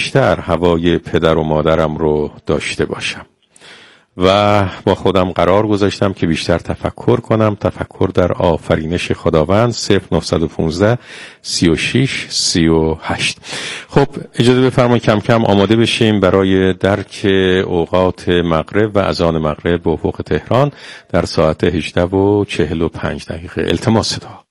بیشتر هوای پدر و مادرم رو داشته باشم و با خودم قرار گذاشتم که بیشتر تفکر کنم. تفکر در آفرینش خداوند 0915 36 38. خب اجازه بفرمایید کم کم آماده بشیم برای درک اوقات مغرب و اذان مغرب به افق تهران در ساعت 18:45. التماس صدا.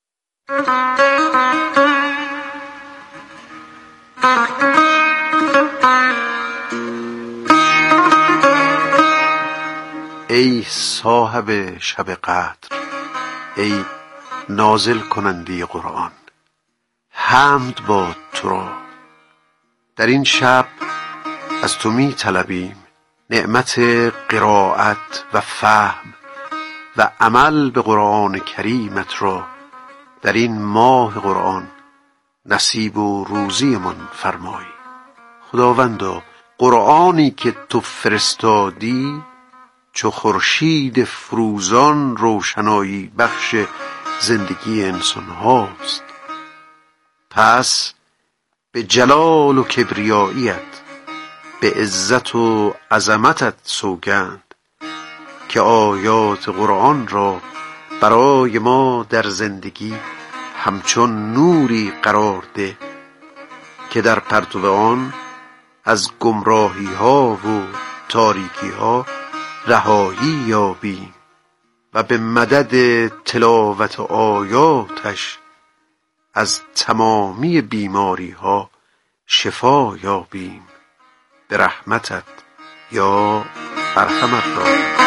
ای صاحب شب قدر، ای نازل کننده قرآن، حمد باد تو را. در این شب از تو می طلبیم نعمت قرائت و فهم و عمل به قرآن کریمت را در این ماه قرآن نصیب و روزیمان فرمای. خداوندا، قرآنی که تو فرستادی چو خورشید فروزان روشنایی بخش زندگی انسان هاست. پس به جلال و کبریاییت، به عزت و عظمتت سوگند که آیات قرآن را برای ما در زندگی همچون نوری قرار ده که در پرتو آن از گمراهی ها و تاریکی ها رهایی یابیم و به مدد تلاوت آیاتش از تمامی بیماری ها شفا یابیم به رحمتت یا ارحم الراحمین.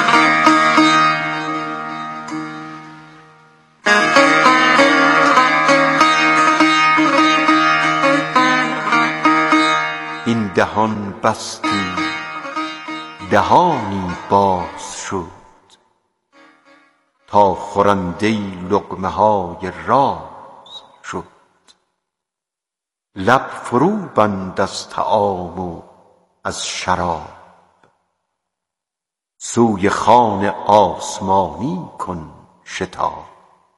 این دهان بستی دهانی باز شد، تا خورنده لقمه های راز شد. لب فرو بند از طعام و از شراب، سوی خوان آسمانی کن شتاب.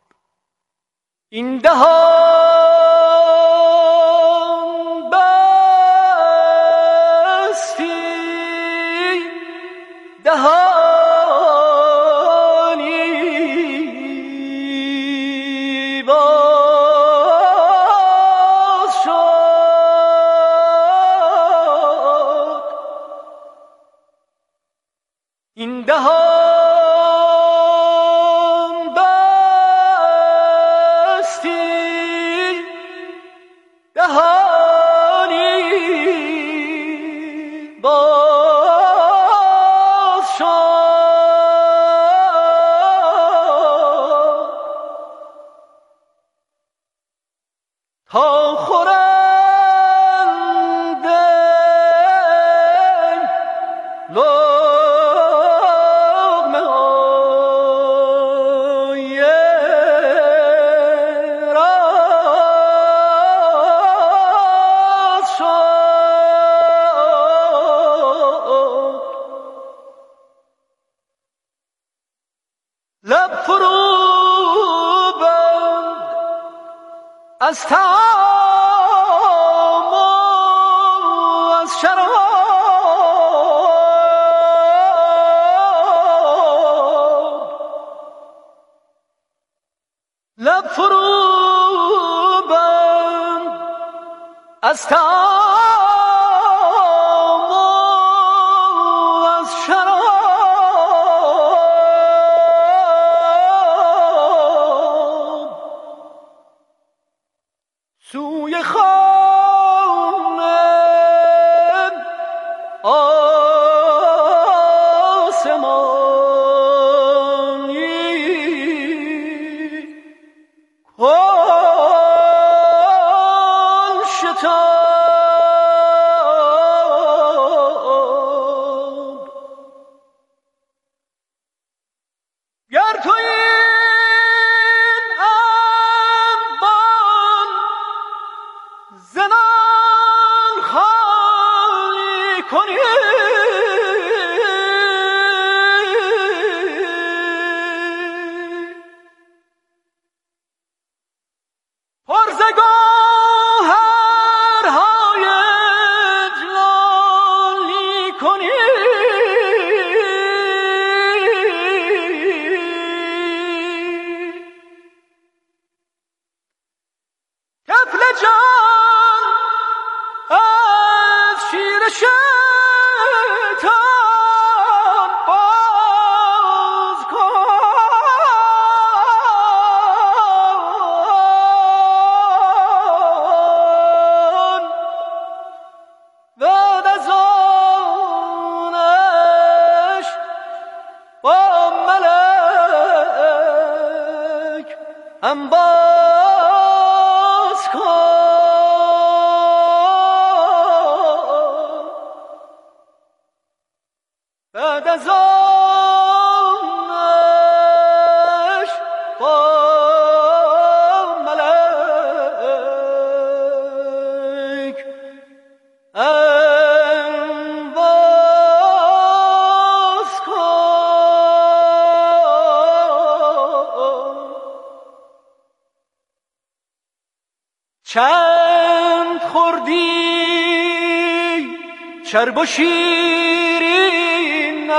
این دهان بستی دهانی باز شد. این دهان بستی دهانی باز شد. تا خورنده لقمه های راز شد. لب فرو بند از طعام و از شراب. لب فرو بند از طعام و از شراب. باز کن بعد از آنش با ملک هم باز کن بعد از آنش با ملک هم باز کن چند خوردی چرب و شیرین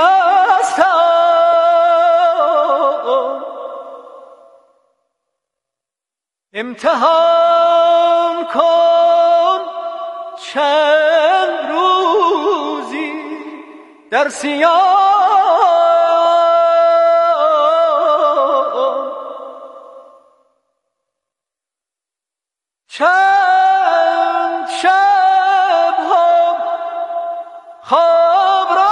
هستم امتحان کن چند روزی در سیام چند شب هم خواب را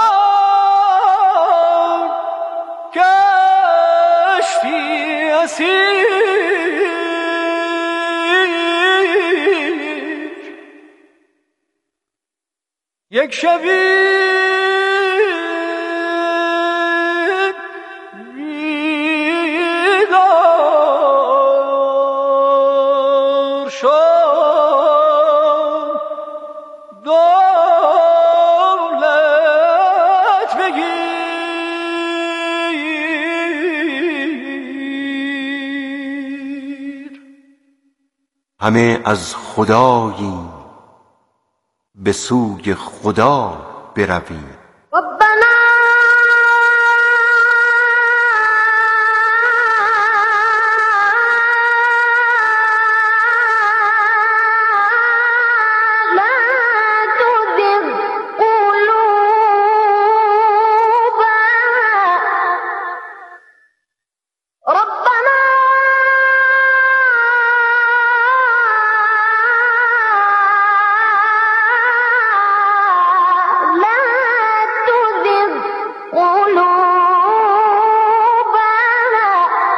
گشتی اسیر یک شبی بیدار شد دولت بگیر همه از خداییم به سوی خدا برویم ربنا لا تزغ قلوبنا ربنا لا تزغ قلوبنا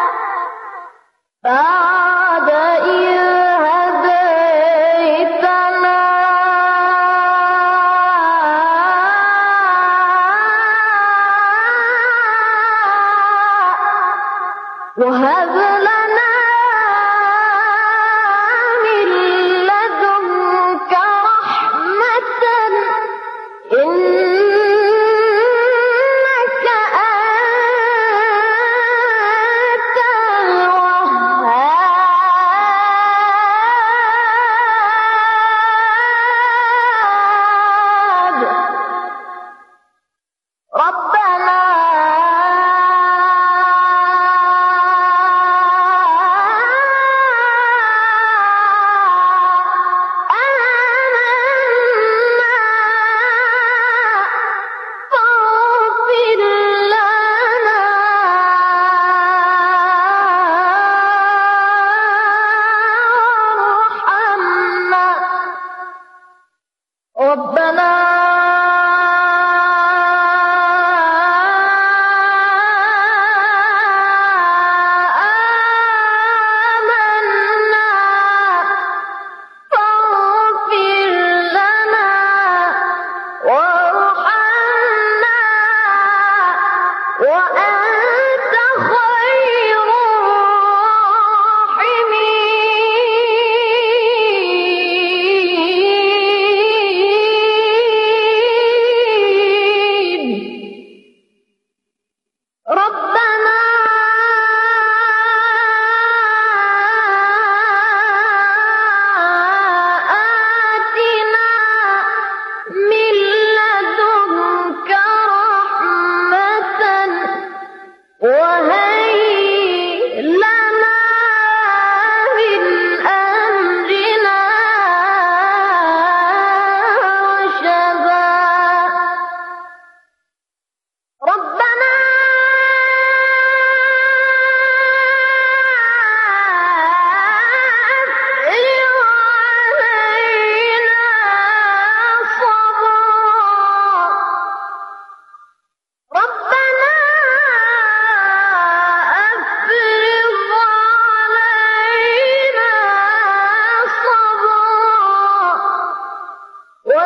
بعد إذ هديتنا وهب لنا من لدنك رحمة إنك أنت الوهاب ربنا فاغفر لنا وارحمنا ربنا آمنا فاغفر لنا وارحمنا وأنت خير الراحمين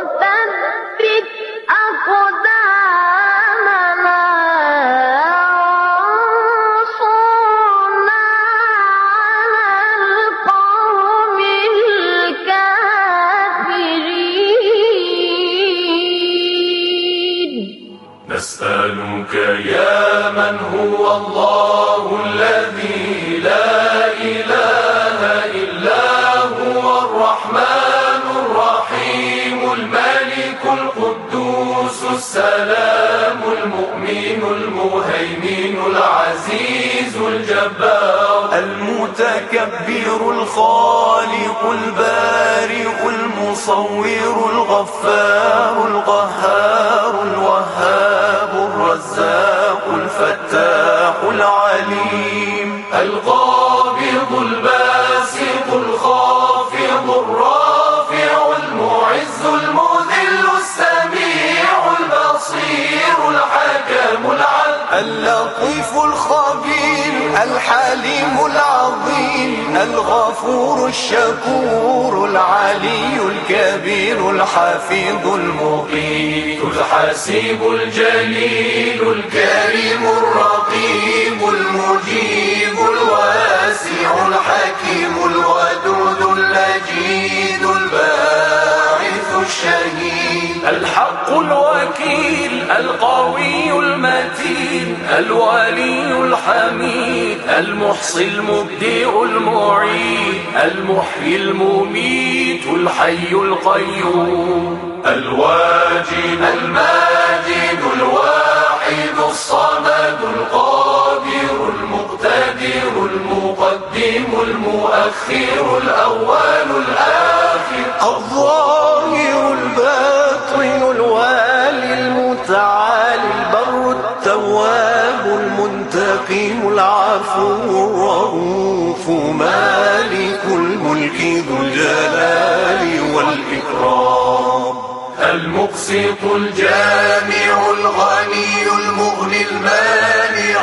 وثبت أقدامنا وانصرنا على القوم الكافرين. نسألك يا من هو الله الذي لا إله إلا هو الرحمن الرحيم الملك القدوس السلام المؤمن المهيمن العزيز الجبار المتكبر الخالق البارئ المصور الغفار القهار الوهاب الرزاق الفتاح العليم القابض الباسط الخافض الرافع المعز المذل السميع البصير الحكم العدل اللطيف الخبير الحليم العظيم الغفور الشكور العلي الكبير الحفيظ المقيت الحسيب الجليل الكريم الرقيب المجيب الواسع الحكيم الودود اللجيد الباعث الشهيد الحق الوكيل القوي المتين الولي الحميد المحصي المبدئ المعيد المحيي المميت الحي القيوم الواجد الماجد الواحد الصمد القادر المقتدر المقدم المؤخر الأول الآخر الظاهر الباطن الوالي المتعالي البر التواب المنتقم العفو الرؤوف مالك الملك ذو الجلال والإكرام المقسط الجامع الغني المغني المانع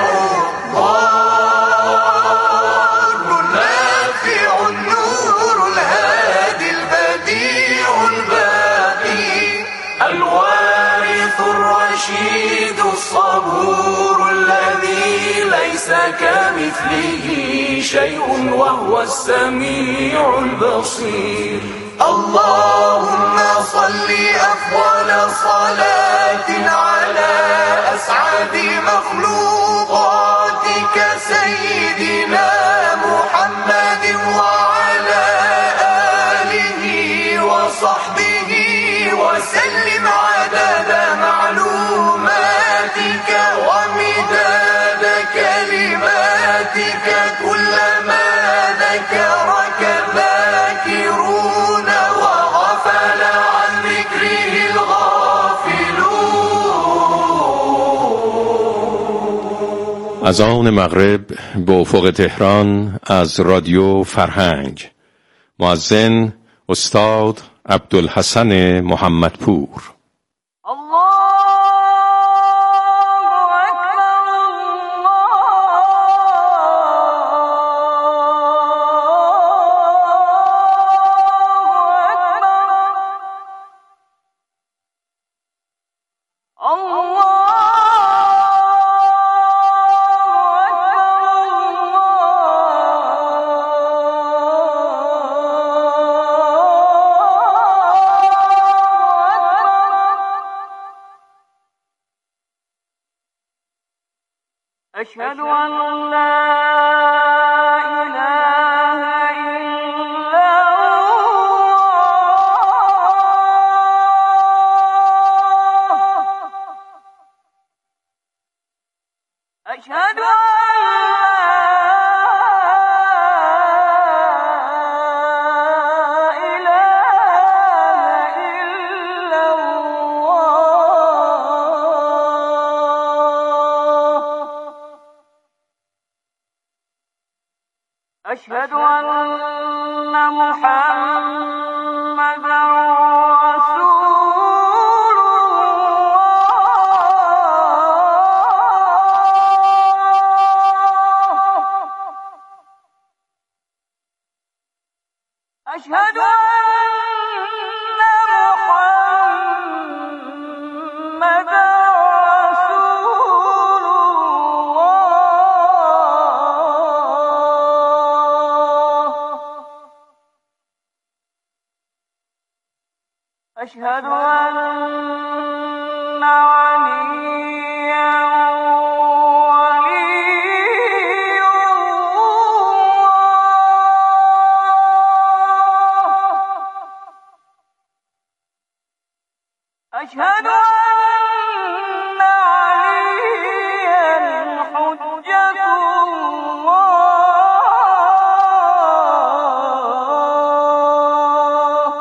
الضار النافع النور الهادي البديع الباقي الوارث الرشيد الصبور الذي ليس كمثله شيء وهو السميع البصير اللهم صل أفضل صلاة على أسعد مخلوقاتك سيدنا محمد وعلى آله وصحبه وسلم عدد معلوماتك ومداد كلماتك كلما ذكرك ذاكرون وغفل عن ذكره الغافلون. از آن مغرب به افق تهران از رادیو فرهنگ، مؤذن استاد عبدالحسن محمدپور. أشهد أن لا إله إلا الله. أشهد أن أشهد أن محمدا رسول الله. أشهد أن محمدا أشهد أن عليا ولي الله أشهد أن عليا حجة الله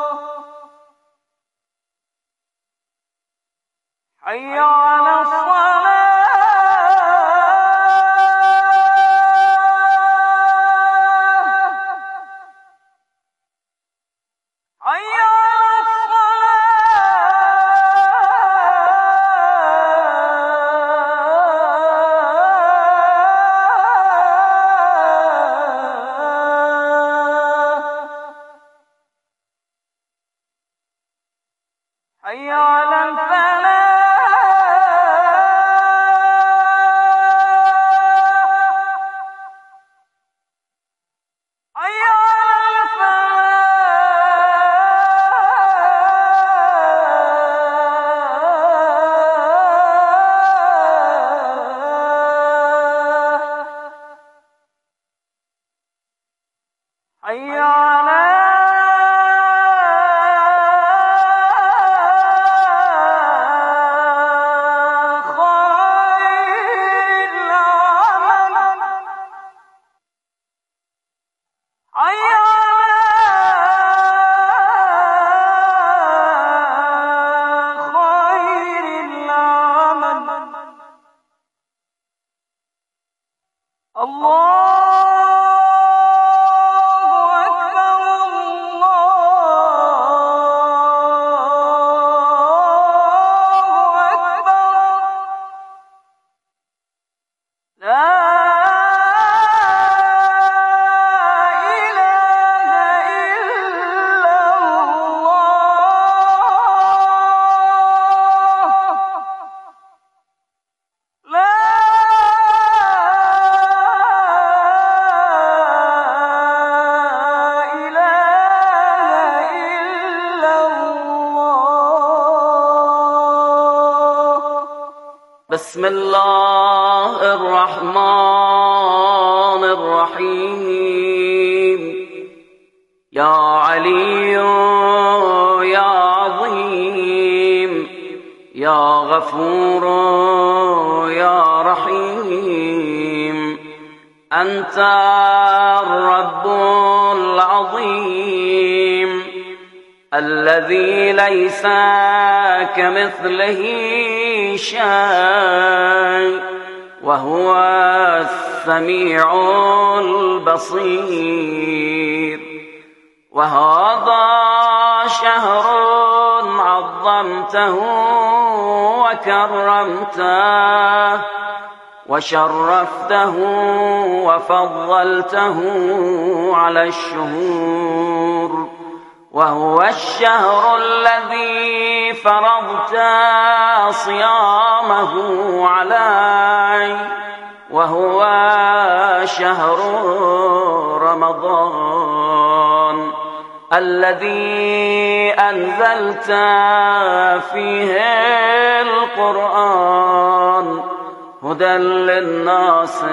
حي على الصلاة حي على الصلاة حي على الفلاح حي على الفلاح حي على خير العمل حي على خير العمل الله أكبر الله أكبر لا إله إلا الله لا إله إلا الله بسم الله الرحمن الرحيم يا علي يا عظيم يا غفور يا رحيم أنت الرب العظيم الذي ليس كمثله شيء وهو السميع البصير وهذا شهر عظمته وكرمته وشرفته وفضلته على الشهور وهو الشهر الذي فرضت صيامه علي وهو شهر رمضان الذي أنزلت فيه القرآن هدى للناس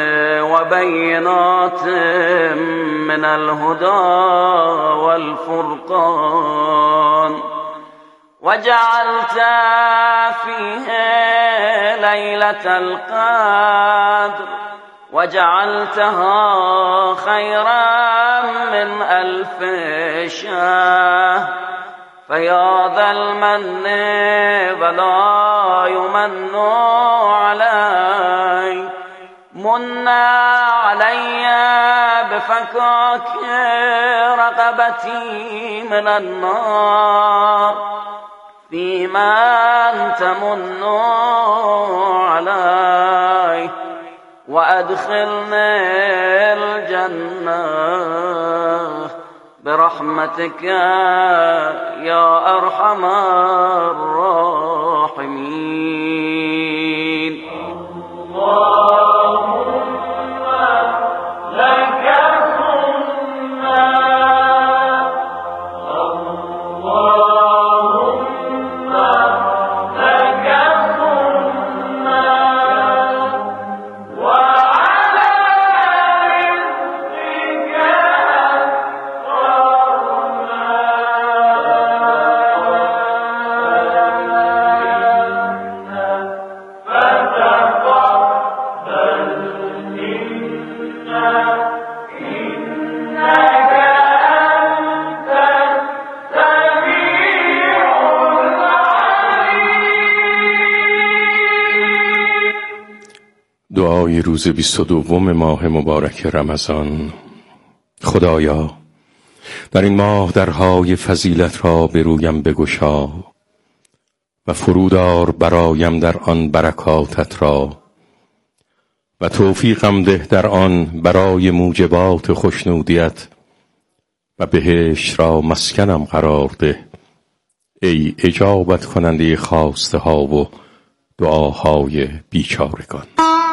وبينات من الهدى والفرقان وجعلت فيه ليلة القدر وجعلتها خيرا من 1000 شهر فيا ذا المن ولا يمن علي من علي بفكاك رقبتي من النار فيما تمن علي وأدخلني الجنة برحمتك يا أرحم الراحمين. اللهم لك كنا اللهم دعای روز 22 ماه مبارک رمضان. خدایا در این ماه درهای فضیلت را به رویم بگشا و فرودار برایم در آن برکاتت را و توفیقم ده در آن برای موجبات خوشنودیت و بهشت را مسکنم قرار ده، ای اجابت کننده خواسته ها و دعاهای بیچارگان.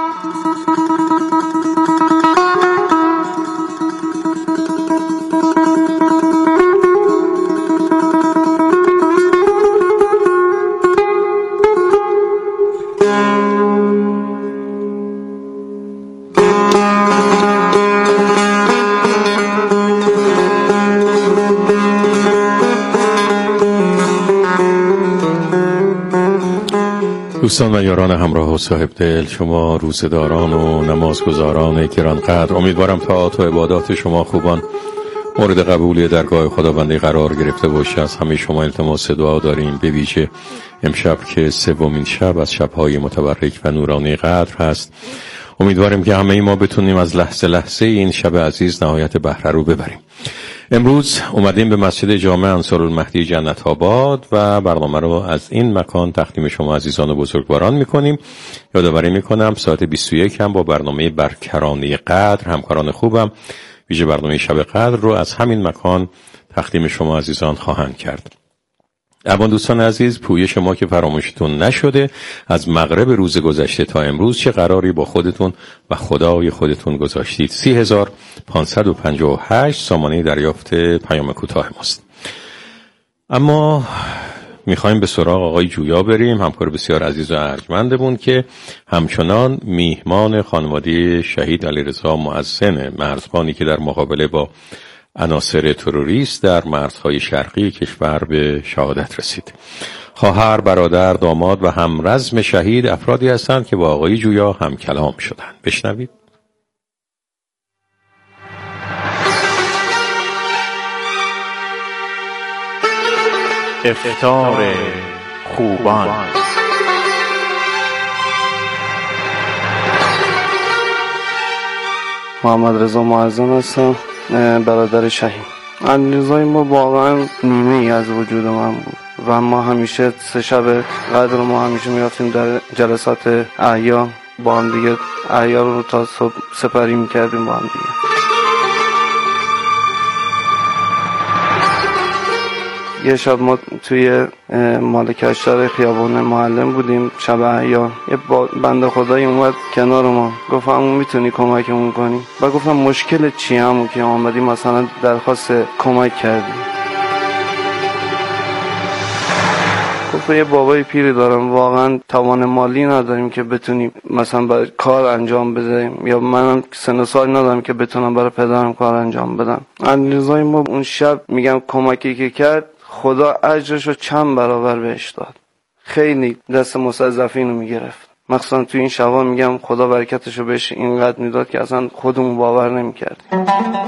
دوستان و یاران همراه و صاحب دل، شما روزداران و نمازگزاران گرانقدر، امیدوارم طاعات و عبادات شما خوبان مورد قبول درگاه خداوندی قرار گرفته باشه. از همه شما التماس دعا داریم، به ویژه امشب که سومین شب از شب‌های متبرک و نورانی قدر هست. امیدواریم که همه ما بتونیم از لحظه لحظه این شب عزیز نهایت بهره رو ببریم. امروز اومدیم به مسجد جامع انصارالمهدی جنت آباد و برنامه رو از این مکان تقدیم شما عزیزان و بزرگواران میکنیم. یادآوری میکنم ساعت 21 هم با برنامه برکرانه قدر همکاران خوبم ویژه برنامه شب قدر رو از همین مکان تقدیم شما عزیزان خواهند کرد. اوان دوستان عزیز، پویش ما که فراموشتون نشده، از مغرب روز گذشته تا امروز چه قراری با خودتون و خدای خودتون گذاشتید؟ 30558 سامانه دریافت پیام کوتاه ماست. اما میخوایم به سراغ آقای جویا بریم، همکار بسیار عزیز و ارجمندمون که همچنان میهمان خانواده شهید علیرضا محسن مرزبانی که در مقابله با عناصر تروریست در مرزهای شرقی کشور به شهادت رسید. خواهر، برادر، داماد و همرزم شهید افرادی هستند که با آقای جویا هم کلام شدند. بشنوید. افطار خوبان. محمد رضا محسن هستم، برادر شهید. علیرضا ما واقعا نیمه ای از وجود من بود و ما همیشه 3 شب قدر ما همیشه میرفتیم در جلسات احیا با هم دیگه، احیا رو تا صبح سپری میکردیم با هم دیگه. یه شب ما توی مالک اشتر خیابان معلم بودیم، شب احیا. یه بنده خدایی اومد کنار ما، گفت عمو میتونی کمکمون کنی؟ و گفتم مشکل چیه عمو که آمدی مثلا درخواست کمک کردی؟ گفت یه بابای پیری دارم، واقعا توان مالی نداریم که بتونیم مثلا برای کار انجام بدیم، یا منم سن و سال ندارم که بتونم برای پدرم کار انجام بدم. علیرضا ما اون شب میگم کمکی که کرد خدا اجرشو چند برابر بهش داد. خیلی دست مستضعفین رو میگرفت، مخصوصا تو این شبا میگم خدا برکتشو بهش اینقدر میداد که اصلا خودمون باور نمیکردیم.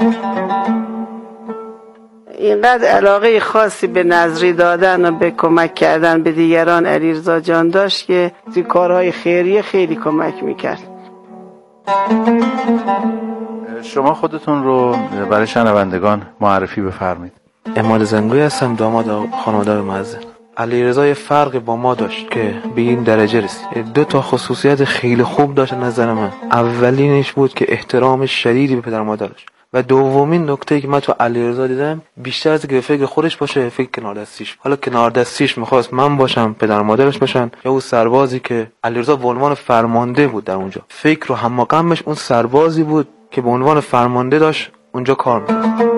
اینقدر علاقه خاصی به نظری دادن و به کمک کردن به دیگران علیرضا جان داشت که توی کارهای خیریه خیلی کمک میکرد. شما خودتون رو برای شنوندگان معرفی بفرمایید. اماد زنگوی هستم، داماد خانواده محسن. علیرضا یه فرق با ما داشت که به این درجه رسید. 2 تا خصوصیت خیلی خوب داشت نظر من. اولینش بود که احترام شدیدی به پدر مادرش، و دومین نکته‌ای که من تو علیرضا دیدم بیشتر از اینکه به فکر خودش باشه، فکر کنار دستیش. حالا کنار دستیش می‌خواست من باشم، پدر مادرش باشن، یا اون سربازی که علیرضا به عنوان فرمانده بود در اونجا. فکر و هماغمش اون سربازی بود که به عنوان فرمانده داشت اونجا کار می‌کرد.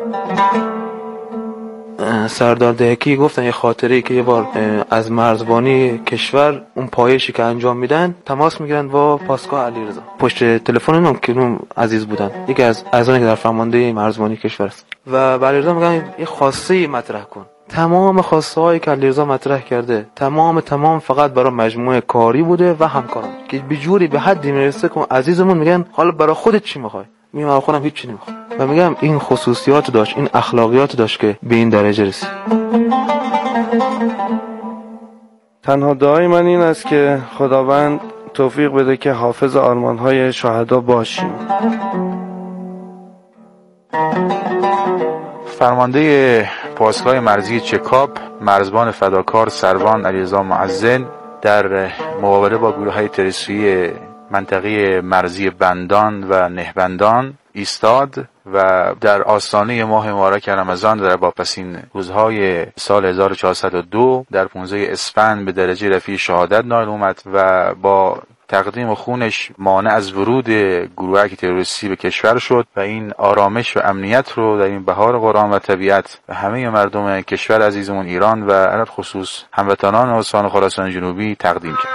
سردار دهکی گفتن یه خاطره‌ای که یه بار از مرزبانی کشور اون پایشی که انجام میدن تماس میگیرن با پاسگاه علیرضا. پشت تلفن اونم که اون عزیز بودن، یکی از اعضایی که در فرمانده مرزبانی کشور است، و به علیرضا میگن یه خواسته مطرح کن. تمام خواسته هایی که علیرضا مطرح کرده تمام فقط برای مجموعه کاری بوده و همکاران، که به جوری به حدی میرسه که عزیزمون میگن حالا برای خودت چی میخوای؟ میگم خودم هیچ چی نمیخوام. و میگم این خصوصیات داشت، این اخلاقیات داشت که به این درجه رسید. تنها دعای من این است که خداوند توفیق بده که حافظ آرمان‌های شهدا باشیم. فرمانده پاسگاه مرزی چکاب مرزبان فداکار سروان علیرضا معزن در مقابله با گروه‌های تروریستی منطقه مرزی بندان و نهبندان ایستاد و در آستانه ماه مبارک رمضان در واپسین روزهای سال 1402 در 15 اسفند به درجه رفیع شهادت نائل اومد و با تقدیم خونش مانع از ورود گروهک تروریستی به کشور شد و این آرامش و امنیت رو در این بهار قرآن و طبیعت و همه مردم کشور عزیزمون ایران و علل خصوص هموطنان استان خراسان جنوبی تقدیم کرد.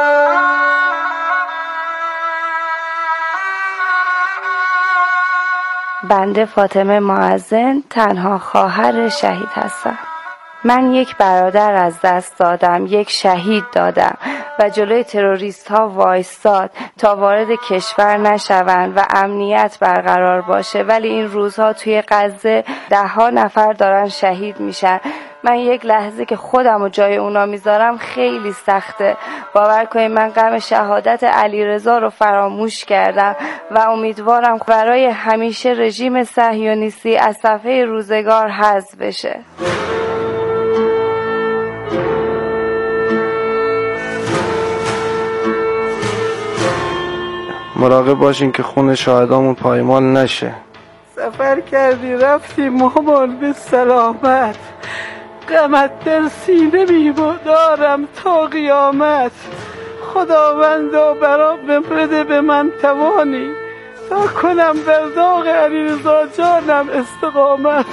بنده فاطمه معزن تنها خواهر شهید هستم. من یک برادر از دست دادم، یک شهید دادم و جلوی تروریست ها وایستاد تا وارد کشور نشوند و امنیت برقرار باشه، ولی این روزها توی غزه 10 نفر دارن شهید میشن. من یک لحظه که خودم رو جای اونا میذارم خیلی سخته. باور کنید من غم شهادت علیرضا رو فراموش کردم و امیدوارم برای همیشه رژیم صهیونیستی از صفحه روزگار حذف بشه. مراقب باشین که خون شهدامون پایمال نشه. سفر کردی رفتی مامان به سلامت، غمت در سینه میبردارم تا قیامت. خداوندا برام بده به من توانی، تا کنم در داغ علیرضا جانم استقامت.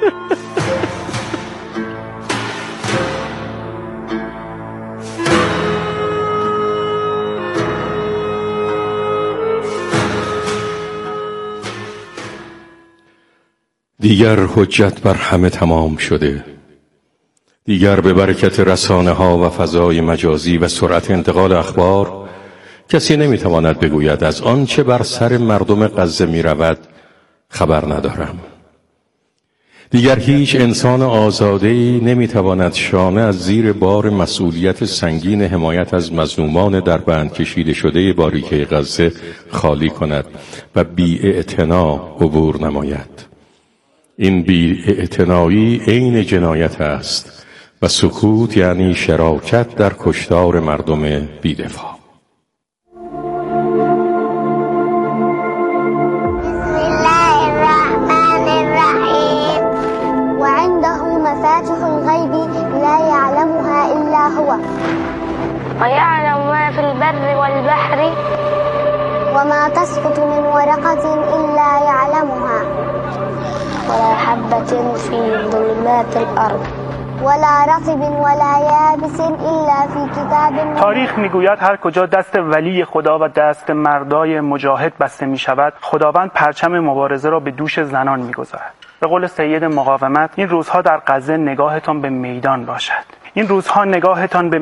دیگر حجت بر همه تمام شده. دیگر به برکت رسانه ها و فضای مجازی و سرعت انتقال اخبار کسی نمیتواند بگوید از آنچه بر سر مردم غزه می رود خبر ندارم. دیگر هیچ انسان آزاده‌ای نمیتواند شانه از زیر بار مسئولیت سنگین حمایت از مظلومان در بند کشیده شده باریکه غزه خالی کند و بی‌اعتنا عبور نماید. این بی‌اعتنایی عین جنایت است و سکوت یعنی شراکت در کشتار مردم بی‌دفاع. بسم الله الرحمن الرحیم و عنده مفاتح الغیب لا یعلمها الا هو و یعلم ما فی البر والبحر و ما تسقط من ورقة الا یعلمها ولا حبة في ظلمات الأرض ولا رطب ولا یابس الا فی کتاب. تاریخ میگوید هر کجا دست ولی خدا و دست مردای مجاهد بسته می شود، خداوند پرچم مبارزه را به دوش زنان میگذارد. به قول سید مقاومت این روزها در غزه نگاهتان به میدان باشد. این روزها نگاهتان به